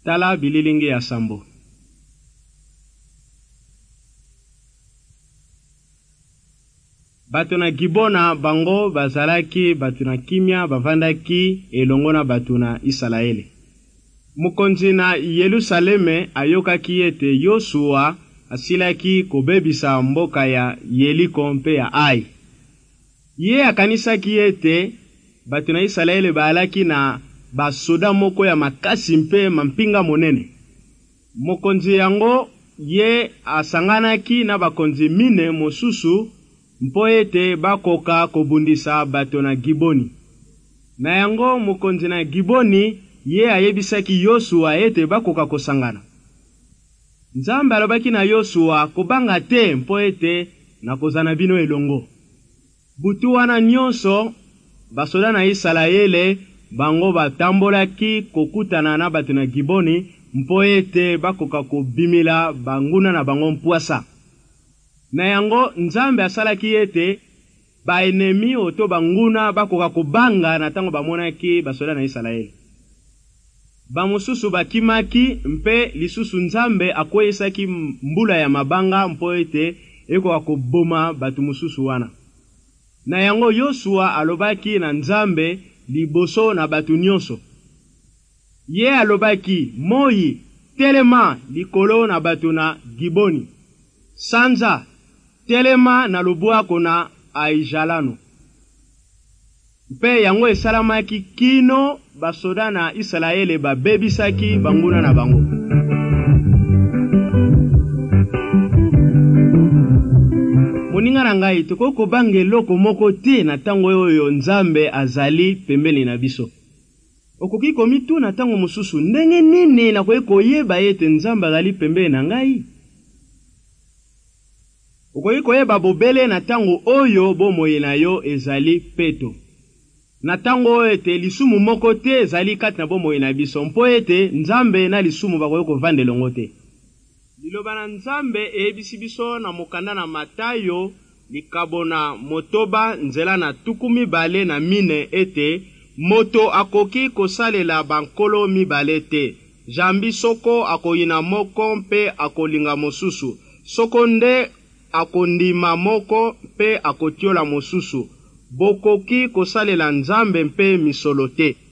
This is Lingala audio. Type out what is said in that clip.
Tala bililingi ya sambo. Bato na Gibona bango bazalaki bato na kimia bavandaki elongo na bato na Isalaele. Mokonzi na Yerusaleme ayokaki ete Yosua asilaki kobebisa mboka ya Yeriko mpe ya Ai. Ye akanisaki ete bato na Isalaele baalaki na basoda moko ya makasi mpe mampinga monene. Mokonzi yango ye asanganaki na bakonzi mine mosusu mpo ete bakoka kobundisa bato na Giboni. Na yango mokonzi na Giboni ye ayebisaki Yosua ete bakoka kosangana. Nzambe alobaki na Yosua kobanga te mpo ete nakozana bino elongo. Butu wana nyonso basoda na Isalaele bango batambolaki kokutana na bato na Giboni mpo ete bakoka kobimila banguna na bango mpwasa. Na yango Nzambe asalaki ete baenemi oto banguna bakoka kobanga na tango bamonaki basoda na Isalaele. Bamosusu bakimaki mpe lisusu Nzambe akweyisaki mbula ya mabanga mpo ete ekoka koboma bato mosusu wana. Na yango Yosua alobaki na Nzambe liboso na bato nyonso. Ye alobaki moyi telema likolo na bato na Giboni. Sanza telema na lubwako na Aijalano. Mpe yango esalamaki kino basoda na Isalaele babebisaki banguna na bango. Moninga na ngai tokoko bange loko moko te na tango oyo Nzambe azali pembeni na biso. Okoki komitu na tango mosusu ndenge nini na koyeba ete Nzambe azali pembeni na ngai? Okoki koyeba bobele na tango oyo bomoi na yo ezali peto. Na tango ete lisumu moko te ezali kati na bomoi na biso mpo ete Nzambe na lisumu bakoki kovanda elongo te. Liloba na Nzambe eyebisi biso na mokanda na Matayo likabo na motoba nzela na 24 ete moto akoki kosalela bankolo mibale te. Jambi soko akoyina moko mpe akolinga mosusu. Soko nde akondima moko mpe akotiola mosusu. Bokoki kosalela Nzambe mpe misolo te.